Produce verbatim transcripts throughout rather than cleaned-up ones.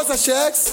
Thokoza Shacks.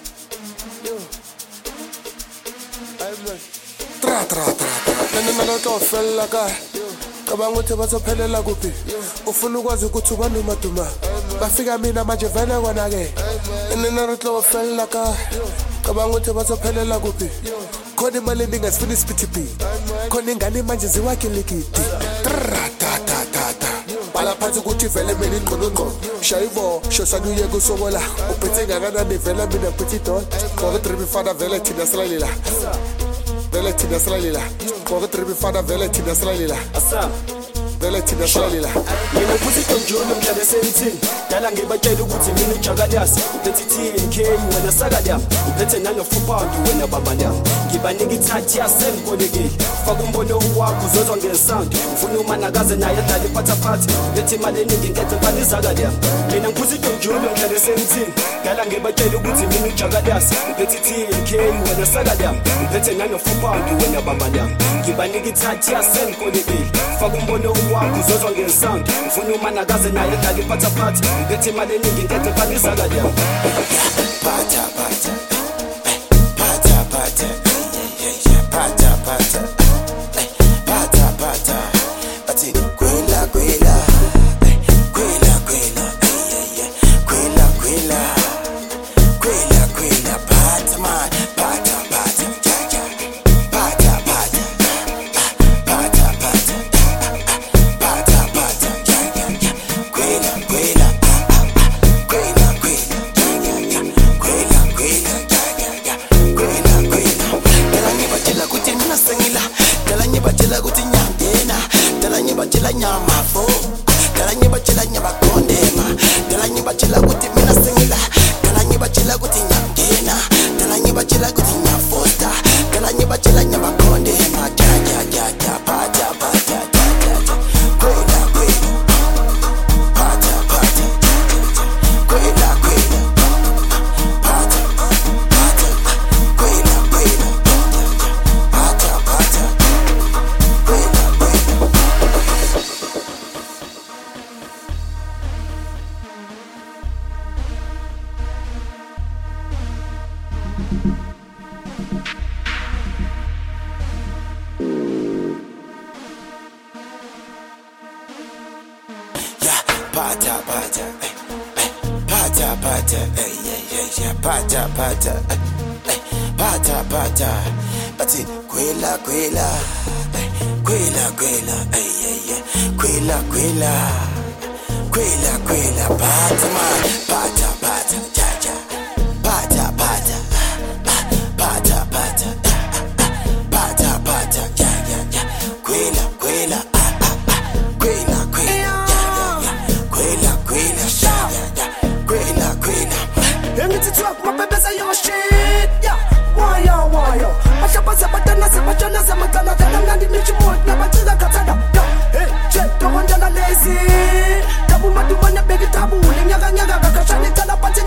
Tra tra tra tra. Nene mana to fella ka. Cabanga ukuthi bazophelela kuphi. Ufuna ukwazi ukuthi ubani umaduma. Bafika mina manje vele kona ke. Nene na to fella ka. Cabanga ukuthi bazophelela kuphi. Khona imali ningasifuna isiphithi. Khona ingane manje ziwakhilikiti. Tra ta ta ta ta. Bala phansi ukuthi vele mina ingqondo shayivo shosanuye kusobola uphethe ngakanani vele mina phethi don ngoba tribi fana vele thina silalila vele thina silalila ngoba tribi fana vele thina silalila asa vele thina silalila mina futhi tonjolo mhlaba seventeen dala ngibatshela ukuthi mina uJakaliyasi uphethe T N K wena sakala uphethe nano four pound wena baba la ngibanika ithathi yasemkolekile faka umbono wakho uzozwa ngesound ufuna umanakaze naye dala iphatha phathi lethi imali eningi nkethe mfana izakala mina futhi tonjolo mhlaba seventeen dala ngibatshela ukuthi mina uJakaliyasi uphethe T N K wena sakala uphethe nano four pound wena baba la ngibanika ithathi yasemkolekile faka umbono wakho uzozwa ngesound ufuna umanakaze naye dala iphatha phathi lethi imali eningi nkethe mfana izakala pata pata pata pata pata pata pata pata ati kwela kwela kwela kwela kwela kwela kwela kwela pata man pata pata ja pata pata pata pata pata pata ja kwela kwela kwela kwela kwela kwela kwela kwela dala ngibatshela ukuthi mina sengila dala ngibatshela ukuthi nyangena dala ngibatshela nyama fo dala ngibatshela nyama kondema dala ngibatshela ukuthi mina sengila dala ngibatshela ukuthi nyangena dala ngibatshela ukuthi nyafosta dala ngibatshela nyama kondema ja ja ja ja pata pata kwela kwela pata pata kwela kwela pata pata kwela kwela pata pata kwela kwela yeah pata pata eh, eh, pata pata eh, yeah yeah yeah pata pata eh, eh, pata pata ati kwela kwela eh, kwela kwela eh, yeah yeah kwela kwela kwela kwela pata man pata pata ja ja pata pata ah, pata pata ah, ah, pata pata ja ja ja kwela kwela ah, ah, ah, kwela kwela ja ja ja kwela kwela ja ja ja kwela kwela Engithi truck mabebeza yo shit yeah waya waya ashabaza batana sebajana zamagana dala mnandi michimot nabathika khathana hey je tokondala lazy tabu madumana begi tabu nyaka nyaka kakashani cala phansi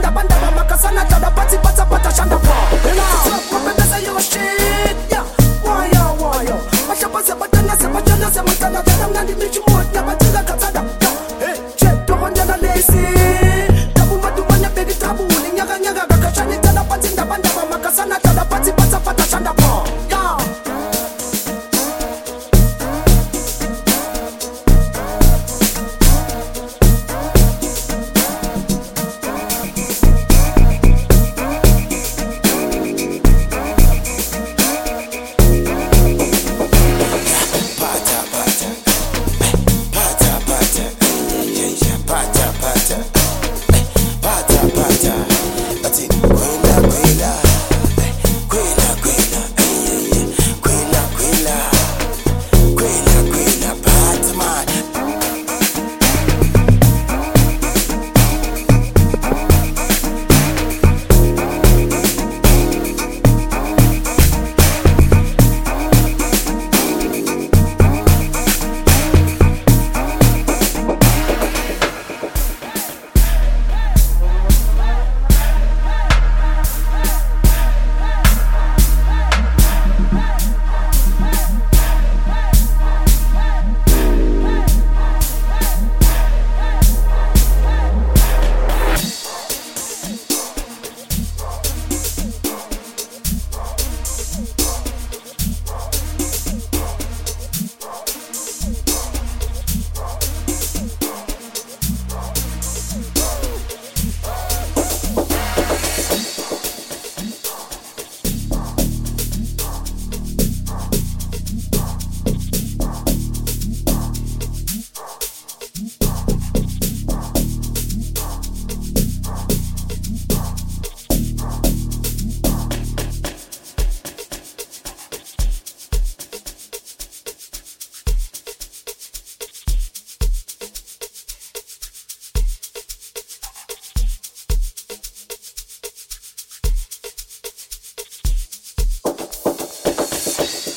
pata.